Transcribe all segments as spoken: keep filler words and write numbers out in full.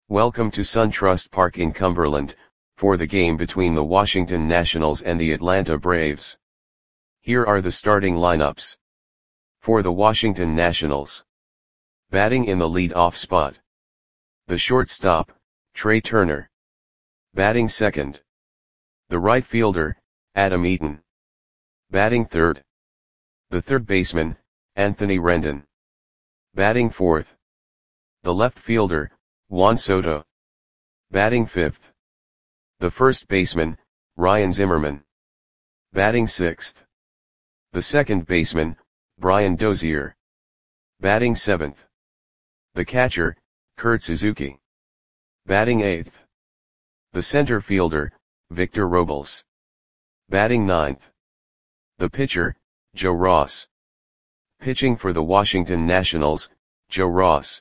Welcome to SunTrust Park in Cumberland, for the game between the Washington Nationals and the Atlanta Braves. Here are the starting lineups. For the Washington Nationals. Batting in the lead-off spot. The shortstop, Trea Turner. Batting second. The right fielder, Adam Eaton. Batting third. The third baseman, Anthony Rendon. Batting fourth. The left fielder, Juan Soto. Batting fifth. The first baseman, Ryan Zimmerman. Batting sixth. The second baseman, Brian Dozier. Batting seventh. The catcher, Kurt Suzuki. Batting eighth. The center fielder, Victor Robles. Batting ninth. The pitcher, Joe Ross. Pitching for the Washington Nationals, Joe Ross.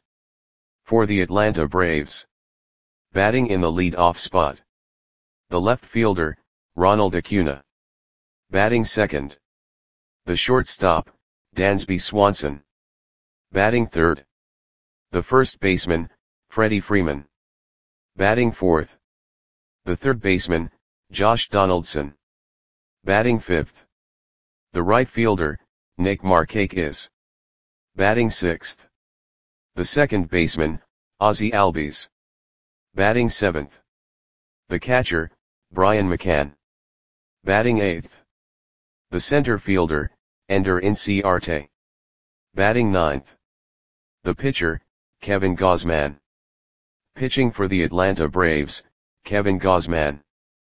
For the Atlanta Braves. Batting in the lead-off spot. The left fielder, Ronald Acuna. Batting second. The shortstop, Dansby Swanson. Batting third. The first baseman, Freddie Freeman. Batting fourth. The third baseman, Josh Donaldson. Batting fifth. The right fielder, Nick Markakis. Batting sixth. The second baseman, Ozzie Albies. Batting seventh. The catcher, Brian McCann. Batting eighth. The center fielder, Ender Inciarte. Batting ninth. The pitcher, Kevin Gausman. Pitching for the Atlanta Braves, Kevin Gausman.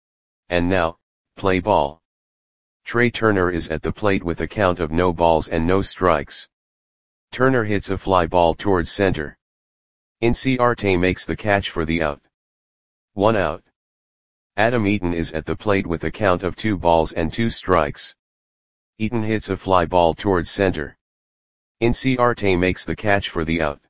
And now, play ball. Trea Turner is at the plate with a count of no balls and no strikes. Turner hits a fly ball towards center. Inciarte makes the catch for the out. One out. Adam Eaton is at the plate with a count of two balls and two strikes. Eaton hits a fly ball towards center. Inciarte makes the catch for the out.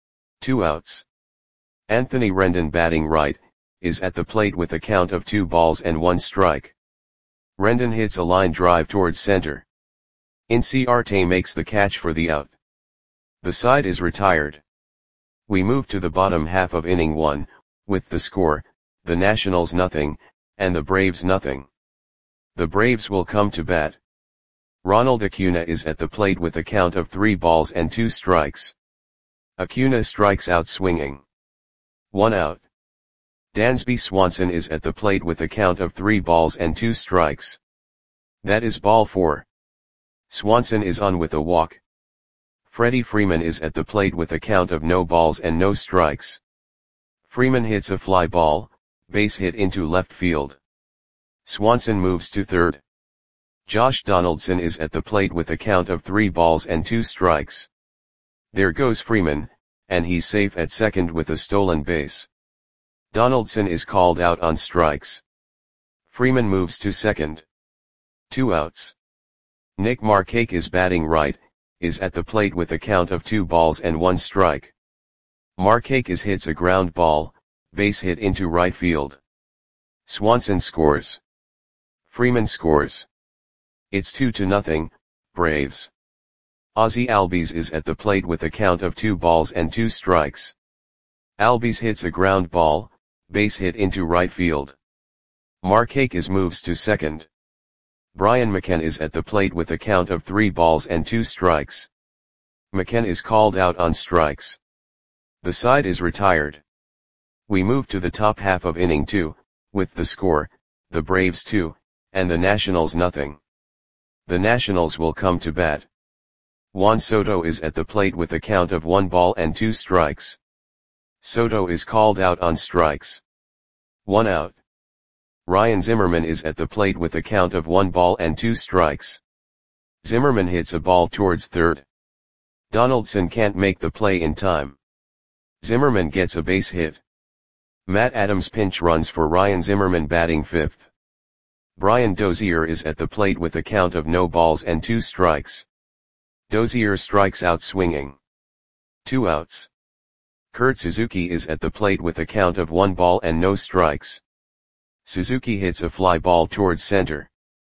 Two outs. Anthony Rendon, batting right, is at the plate with a count of two balls and one strike. Rendon hits a line drive towards center. Inciarte makes the catch for the out. The side is retired. We move to the bottom half of inning one, with the score, the Nationals nothing, and the Braves nothing. The Braves will come to bat. Ronald Acuna is at the plate with a count of three balls and two strikes. Acuna strikes out swinging. One out. Dansby Swanson is at the plate with a count of three balls and two strikes. That is ball four. Swanson is on with a walk. Freddie Freeman is at the plate with a count of no balls and no strikes. Freeman hits a fly ball, base hit into left field. Swanson moves to third. Josh Donaldson is at the plate with a count of three balls and two strikes. There goes Freeman, and he's safe at second with a stolen base. Donaldson is called out on strikes. Freeman moves to second. Two outs. Nick Markakis, batting right, is at the plate with a count of two balls and one strike. Markakis hits a ground ball, base hit into right field. Swanson scores. Freeman scores. It's two to nothing, Braves. Ozzie Albies is at the plate with a count of two balls and two strikes. Albies hits a ground ball, base hit into right field. Markakis moves to second. Brian McCann is at the plate with a count of three balls and two strikes. McCann is called out on strikes. The side is retired. We move to the top half of inning two, with the score, the Braves two, and the Nationals nothing. The Nationals will come to bat. Juan Soto is at the plate with a count of one ball and two strikes. Soto is called out on strikes. One out. Ryan Zimmerman is at the plate with a count of one ball and two strikes. Zimmerman hits a ball towards third. Donaldson can't make the play in time. Zimmerman gets a base hit. Matt Adams pinch runs for Ryan Zimmerman, batting fifth. Brian Dozier is at the plate with a count of no balls and two strikes. Dozier strikes out swinging. Two outs. Kurt Suzuki is at the plate with a count of one ball and no strikes. Suzuki hits a fly ball towards center.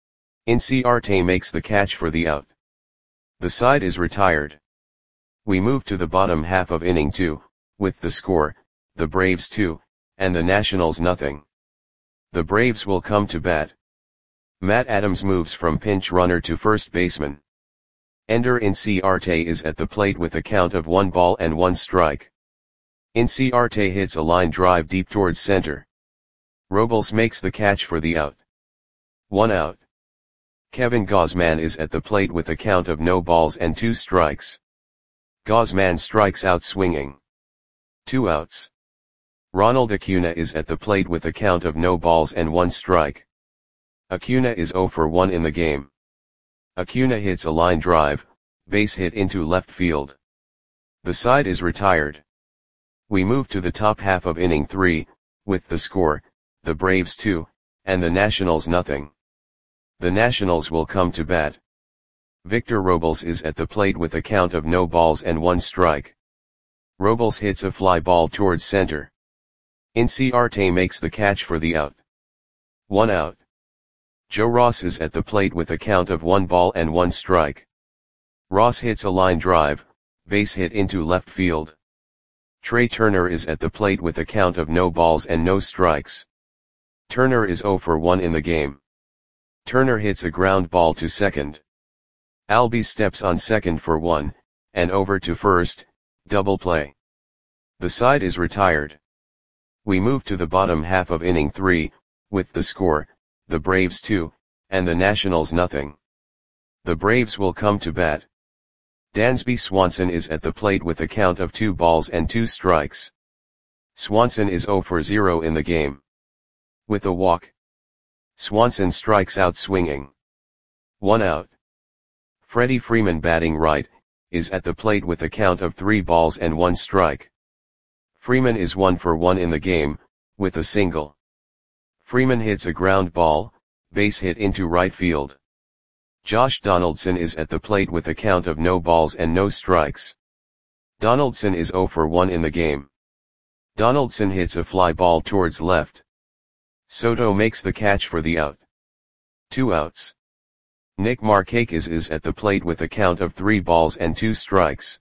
Inciarte makes the catch for the out. The side is retired. We move to the bottom half of inning two, with the score, the Braves two, and the Nationals nothing. The Braves will come to bat. Matt Adams moves from pinch runner to first baseman. Ender Inciarte is at the plate with a count of one ball and one strike. Inciarte hits a line drive deep towards center. Robles makes the catch for the out. One out. Kevin Gausman is at the plate with a count of no balls and two strikes. Gausman strikes out swinging. Two outs. Ronald Acuna is at the plate with a count of no balls and one strike. Acuna is zero for one in the game. Acuna hits a line drive, base hit into left field. The side is retired. We move to the top half of inning three, with the score, the Braves two, and the Nationals nothing. The Nationals will come to bat. Victor Robles is at the plate with a count of no balls and one strike. Robles hits a fly ball towards center. Inciarte makes the catch for the out. One out. Joe Ross is at the plate with a count of one ball and one strike. Ross hits a line drive, base hit into left field. Trey Turner is at the plate with a count of no balls and no strikes. Turner is zero for one in the game. Turner hits a ground ball to second. Albies steps on second for one, and over to first, double play. The side is retired. We move to the bottom half of inning three, with the score, the Braves two, and the Nationals nothing. The Braves will come to bat. Dansby Swanson is at the plate with a count of two balls and two strikes. Swanson is zero for zero in the game. With a walk. Swanson strikes out swinging. One out. Freddie Freeman batting right, is at the plate with a count of three balls and one strike. Freeman is one for one in the game, with a single. Freeman hits a ground ball, base hit into right field. Josh Donaldson is at the plate with a count of no balls and no strikes. Donaldson is zero for one in the game. Donaldson hits a fly ball towards left. Soto makes the catch for the out. Two outs. Nick Markakis is at the plate with a count of three balls and two strikes.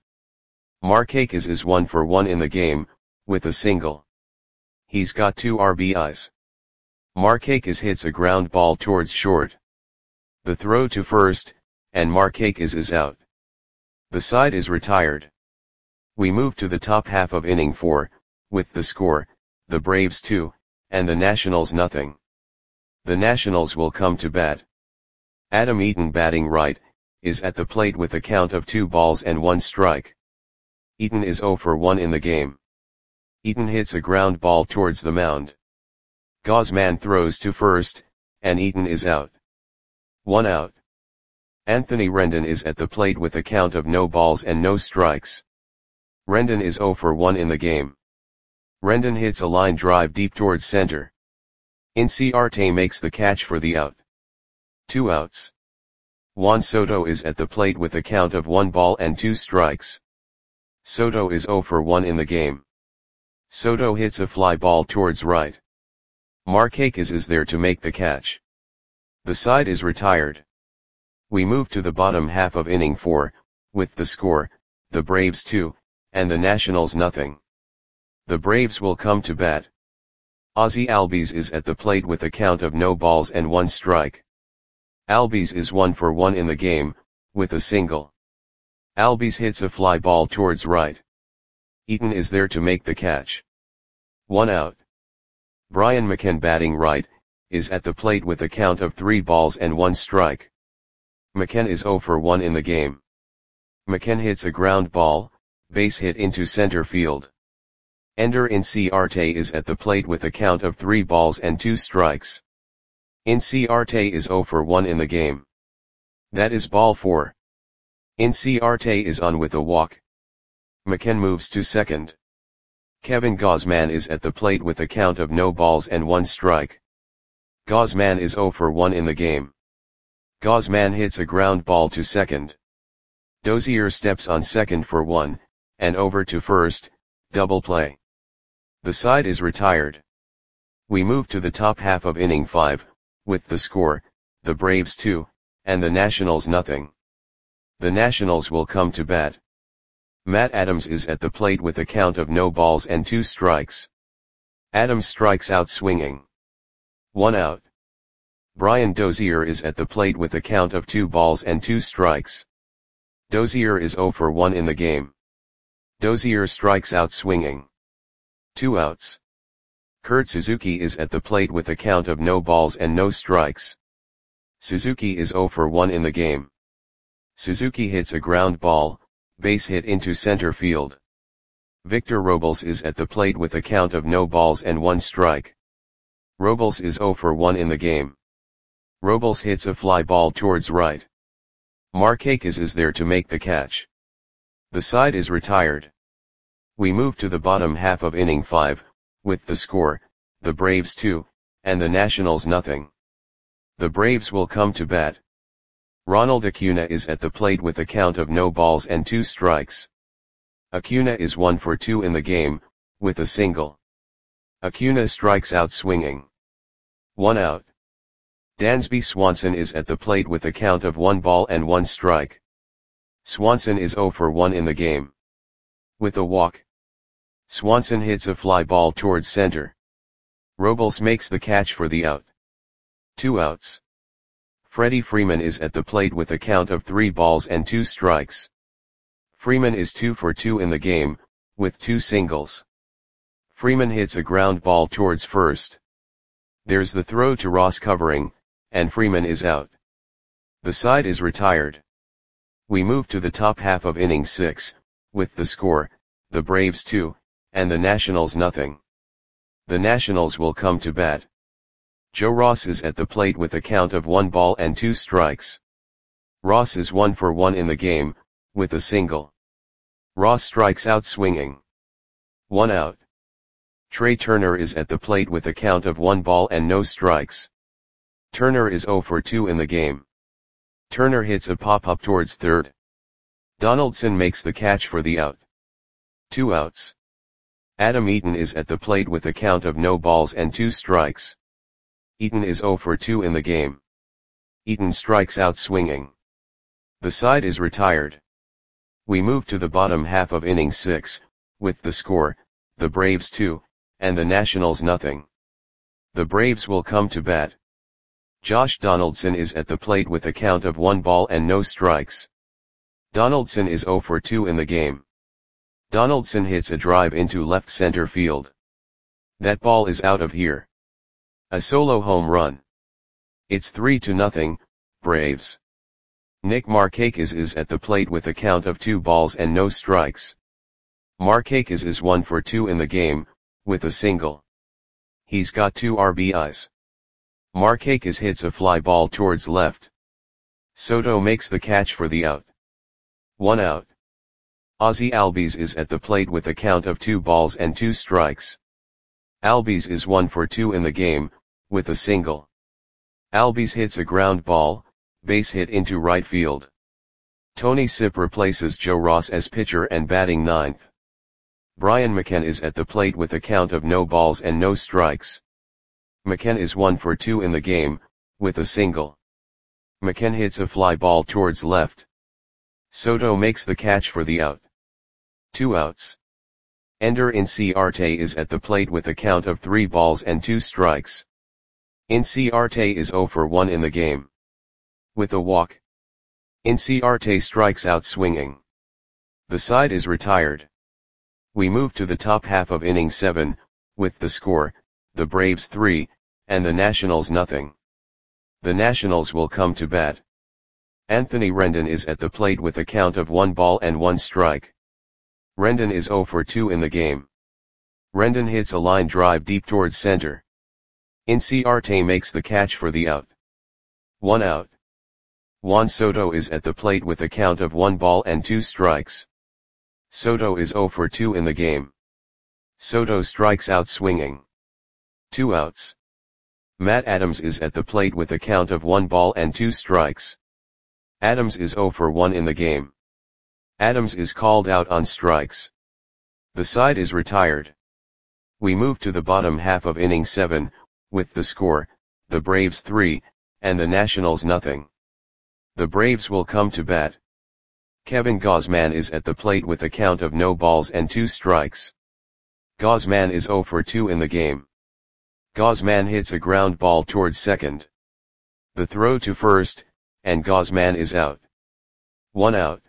Markakis is one for one in the game, with a single. He's got two R B Is. Markakis hits a ground ball towards short. The throw to first, and Markakis is out. The side is retired. We move to the top half of inning four, with the score, the Braves two, and the Nationals nothing. The Nationals will come to bat. Adam Eaton batting right, is at the plate with a count of two balls and one strike. Eaton is zero for one in the game. Eaton hits a ground ball towards the mound. Gausman throws to first, and Eaton is out. One out. Anthony Rendon is at the plate with a count of no balls and no strikes. Rendon is zero for one in the game. Rendon hits a line drive deep towards center. Inciarte makes the catch for the out. Two outs. Juan Soto is at the plate with a count of one ball and two strikes. Soto is zero for one in the game. Soto hits a fly ball towards right. Markakis is there to make the catch. The side is retired. We move to the bottom half of inning four, with the score, the Braves two, and the Nationals nothing. The Braves will come to bat. Ozzie Albies is at the plate with a count of no balls and one strike. Albies is one for one in the game, with a single. Albies hits a fly ball towards right. Eaton is there to make the catch. One out. Brian McCann batting right, is at the plate with a count of three balls and one strike. McCann is zero for one in the game. McCann hits a ground ball, base hit into center field. Ender Inciarte is at the plate with a count of three balls and two strikes. Inciarte is zero for one in the game. That is ball four. Inciarte is on with a walk. McCann moves to second. Kevin Gausman is at the plate with a count of no balls and one strike. Gausman is zero for one in the game. Gausman hits a ground ball to second. Dozier steps on second for one, and over to first, double play. The side is retired. We move to the top half of inning five, with the score, the Braves two, and the Nationals nothing. The Nationals will come to bat. Matt Adams is at the plate with a count of no balls and two strikes. Adams strikes out swinging. One out. Brian Dozier is at the plate with a count of two balls and two strikes. Dozier is zero for one in the game. Dozier strikes out swinging. Two outs. Kurt Suzuki is at the plate with a count of no balls and no strikes. Suzuki is zero for one in the game. Suzuki hits a ground ball, base hit into center field. Victor Robles is at the plate with a count of no balls and one strike. Robles is zero for one in the game. Robles hits a fly ball towards right. Markakis is there to make the catch. The side is retired. We move to the bottom half of inning five, with the score, the Braves two, and the Nationals nothing. The Braves will come to bat. Ronald Acuna is at the plate with a count of no balls and two strikes. Acuna is one for two in the game, with a single. Acuna strikes out swinging. One out. Dansby Swanson is at the plate with a count of one ball and one strike. Swanson is zero for one in the game. With a walk. Swanson hits a fly ball towards center. Robles makes the catch for the out. Two outs. Freddie Freeman is at the plate with a count of three balls and two strikes. Freeman is two for two in the game, with two singles. Freeman hits a ground ball towards first. There's the throw to Ross covering, and Freeman is out. The side is retired. We move to the top half of inning six, with the score, the Braves two, and the Nationals nothing. The Nationals will come to bat. Joe Ross is at the plate with a count of one ball and two strikes. Ross is one for one in the game, with a single. Ross strikes out swinging. One out. Trey Turner is at the plate with a count of one ball and no strikes. Turner is zero for two in the game. Turner hits a pop-up towards third. Donaldson makes the catch for the out. Two outs. Adam Eaton is at the plate with a count of no balls and two strikes. Eaton is zero for two in the game. Eaton strikes out swinging. The side is retired. We move to the bottom half of inning six, with the score, the Braves two, and the Nationals nothing. The Braves will come to bat. Josh Donaldson is at the plate with a count of one ball and no strikes. Donaldson is zero for two in the game. Donaldson hits a drive into left center field. That ball is out of here. A solo home run. It's three to nothing, Braves. Nick Markakis is at the plate with a count of two balls and no strikes. Markakis is one for two in the game, with a single. He's got two R B Is. Markakis hits a fly ball towards left. Soto makes the catch for the out. One out. Ozzie Albies is at the plate with a count of two balls and two strikes. Albies is one for two in the game, with a single. Albies hits a ground ball, base hit into right field. Tony Sipp replaces Joe Ross as pitcher and batting ninth. Brian McCann is at the plate with a count of no balls and no strikes. McCann is one for two in the game, with a single. McCann hits a fly ball towards left. Soto makes the catch for the out. Two outs. Ender Inciarte is at the plate with a count of three balls and two strikes. Inciarte is zero for one in the game. With a walk. Inciarte strikes out swinging. The side is retired. We move to the top half of inning seven, with the score, the Braves three, and the Nationals nothing. The Nationals will come to bat. Anthony Rendon is at the plate with a count of one ball and one strike. Rendon is zero for two in the game. Rendon hits a line drive deep towards center. Inciarte makes the catch for the out. One out. Juan Soto is at the plate with a count of one ball and two strikes. Soto is zero for two in the game. Soto strikes out swinging. Two outs. Matt Adams is at the plate with a count of one ball and two strikes. Adams is zero for one in the game. Adams is called out on strikes. The side is retired. We move to the bottom half of inning seven, with the score, the Braves three, and the Nationals nothing. The Braves will come to bat. Kevin Gausman is at the plate with a count of no balls and two strikes. Gausman is zero for two in the game. Gausman hits a ground ball towards second. The throw to first, and Gausman is out. One out.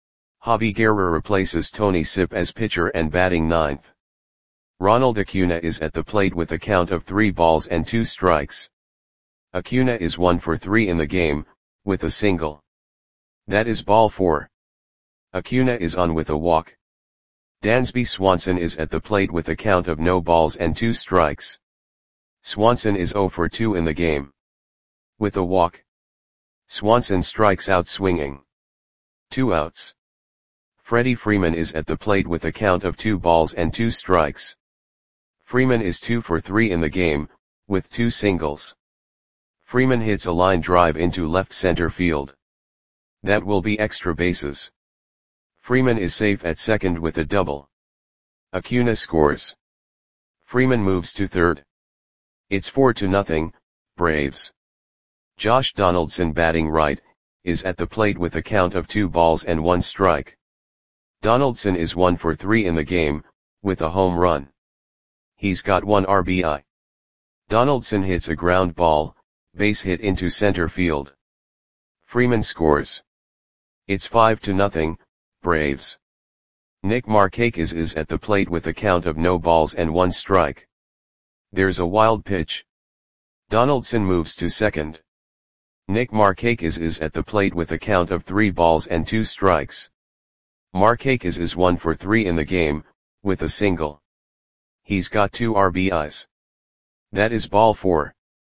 Javi Guerra replaces Tony Sipp as pitcher and batting ninth. Ronald Acuna is at the plate with a count of three balls and two strikes. Acuna is one for three in the game, with a single. That is ball four. Acuna is on with a walk. Dansby Swanson is at the plate with a count of no balls and two strikes. Swanson is zero for two in the game. With a walk. Swanson strikes out swinging. Two outs. Freddie Freeman is at the plate with a count of two balls and two strikes. Freeman is two for three in the game, with two singles. Freeman hits a line drive into left center field. That will be extra bases. Freeman is safe at second with a double. Acuna scores. Freeman moves to third. It's four to nothing, Braves. Josh Donaldson, batting right, is at the plate with a count of two balls and one strike. Donaldson is one for three in the game, with a home run. He's got one R B I. Donaldson hits a ground ball, base hit into center field. Freeman scores. It's five to nothing, Braves. Nick Markakis is at the plate with a count of no balls and one strike. There's a wild pitch. Donaldson moves to second. Nick Markakis is at the plate with a count of three balls and two strikes. Markakis is one for three in the game, with a single. He's got two R B Is. That is ball four.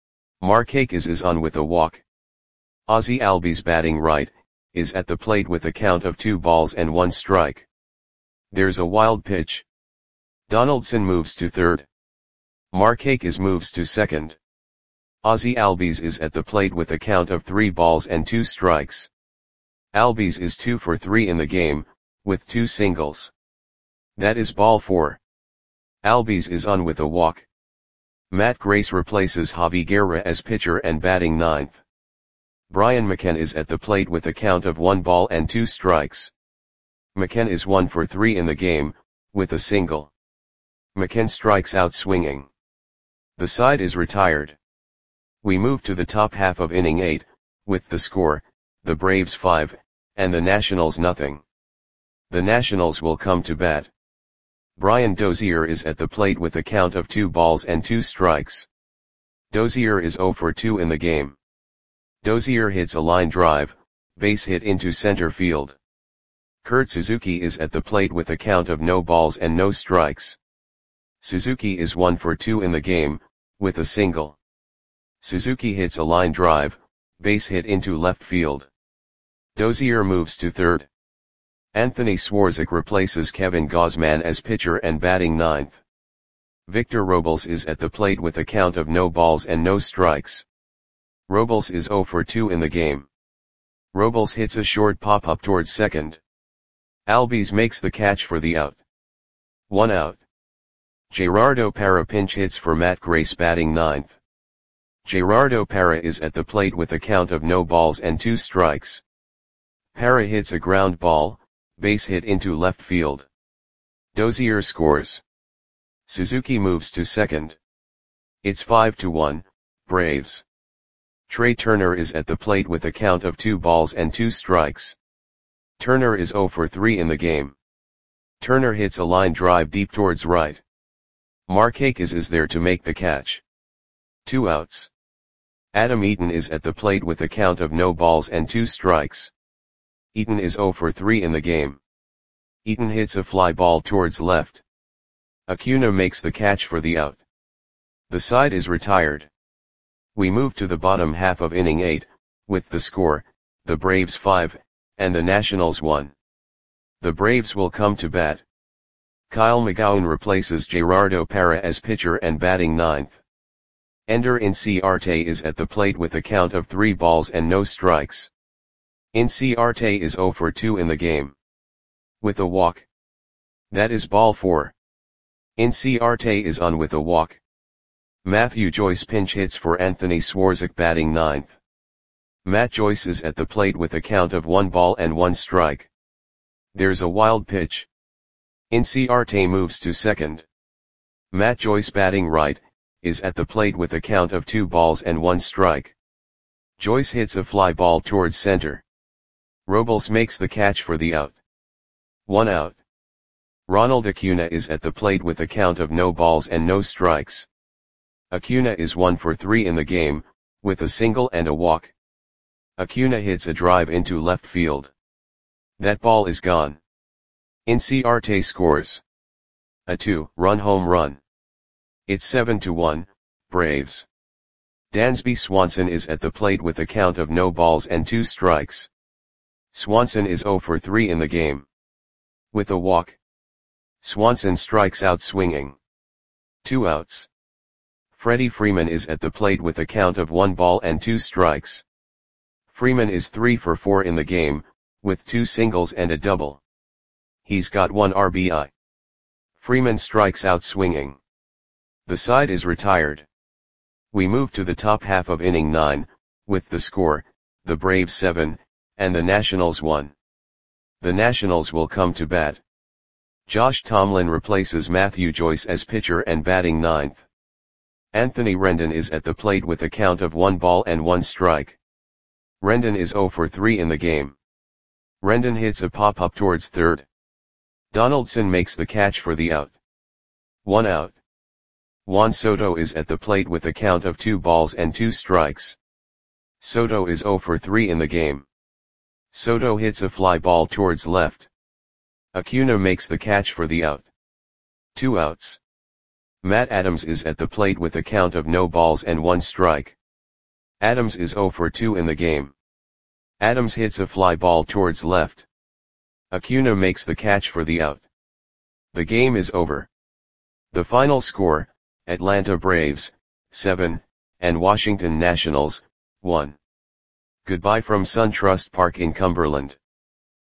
Markakis is on with a walk. Ozzie Albies, batting right, is at the plate with a count of two balls and one strike. There's a wild pitch. Donaldson moves to third. Markakis moves to second. Ozzie Albies is at the plate with a count of three balls and two strikes. Albies is two for three in the game, with two singles. That is ball four. Albies is on with a walk. Matt Grace replaces Javi Guerra as pitcher and batting ninth. Brian McCann is at the plate with a count of one ball and two strikes. McCann is one for three in the game, with a single. McCann strikes out swinging. The side is retired. We move to the top half of inning eight, with the score, the Braves five, and the Nationals nothing. The Nationals will come to bat. Brian Dozier is at the plate with a count of two balls and two strikes. Dozier is zero for two in the game. Dozier hits a line drive, base hit into center field. Kurt Suzuki is at the plate with a count of no balls and no strikes. Suzuki is one for two in the game, with a single. Suzuki hits a line drive, base hit into left field. Dozier moves to third. Anthony Swarzak replaces Kevin Gausman as pitcher and batting ninth. Victor Robles is at the plate with a count of no balls and no strikes. Robles is zero for two in the game. Robles hits a short pop-up towards second. Albies makes the catch for the out. One out. Gerardo Parra pinch hits for Matt Grace, batting ninth. Gerardo Parra is at the plate with a count of no balls and two strikes. Parra hits a ground ball, base hit into left field. Dozier scores. Suzuki moves to second. It's five to one, Braves. Trey Turner is at the plate with a count of two balls and two strikes. Turner is zero for three in the game. Turner hits a line drive deep towards right. Markakis is there to make the catch. Two outs. Adam Eaton is at the plate with a count of no balls and two strikes. Eaton is zero for three in the game. Eaton hits a fly ball towards left. Acuna makes the catch for the out. The side is retired. We move to the bottom half of inning eight, with the score, the Braves five, and the Nationals one. The Braves will come to bat. Kyle McGowan replaces Gerardo Parra as pitcher and batting ninth. Ender Inciarte is at the plate with a count of three balls and no strikes. Inciarte is zero for two in the game. With a walk. That is ball four. Inciarte is on with a walk. Matthew Joyce pinch hits for Anthony Swarzak, batting ninth. Matt Joyce is at the plate with a count of one ball and one strike. There's a wild pitch. Inciarte moves to second. Matt Joyce batting right, is at the plate with a count of two balls and one strike. Joyce hits a fly ball towards center. Robles makes the catch for the out. One out. Ronald Acuna is at the plate with a count of no balls and no strikes. Acuna is one for three in the game, with a single and a walk. Acuna hits a drive into left field. That ball is gone. Inciarte scores a two-run home run. It's seven to one, Braves. Dansby Swanson is at the plate with a count of no balls and two strikes. Swanson is zero for three in the game. With a walk. Swanson strikes out swinging. Two outs. Freddie Freeman is at the plate with a count of one ball and two strikes. Freeman is three for four in the game, with two singles and a double. He's got one R B I. Freeman strikes out swinging. The side is retired. We move to the top half of inning nine, with the score, the Braves seven, and the Nationals one. The Nationals will come to bat. Josh Tomlin replaces Matthew Joyce as pitcher and batting ninth. Anthony Rendon is at the plate with a count of one ball and one strike. Rendon is zero for three in the game. Rendon hits a pop-up towards third. Donaldson makes the catch for the out. One out. Juan Soto is at the plate with a count of two balls and two strikes. Soto is zero for three in the game. Soto hits a fly ball towards left. Acuna makes the catch for the out. Two outs. Matt Adams is at the plate with a count of no balls and one strike. Adams is zero for two in the game. Adams hits a fly ball towards left. Acuna makes the catch for the out. The game is over. The final score, Atlanta Braves, seven, and Washington Nationals, one. Goodbye from SunTrust Park in Cumberland.